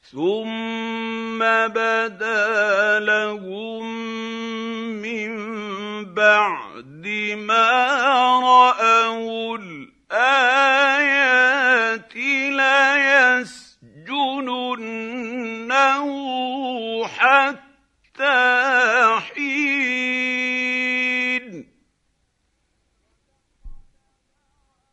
ثم بدا لهم من بعد ما رأوا الآيات ليسجننه حتى حين.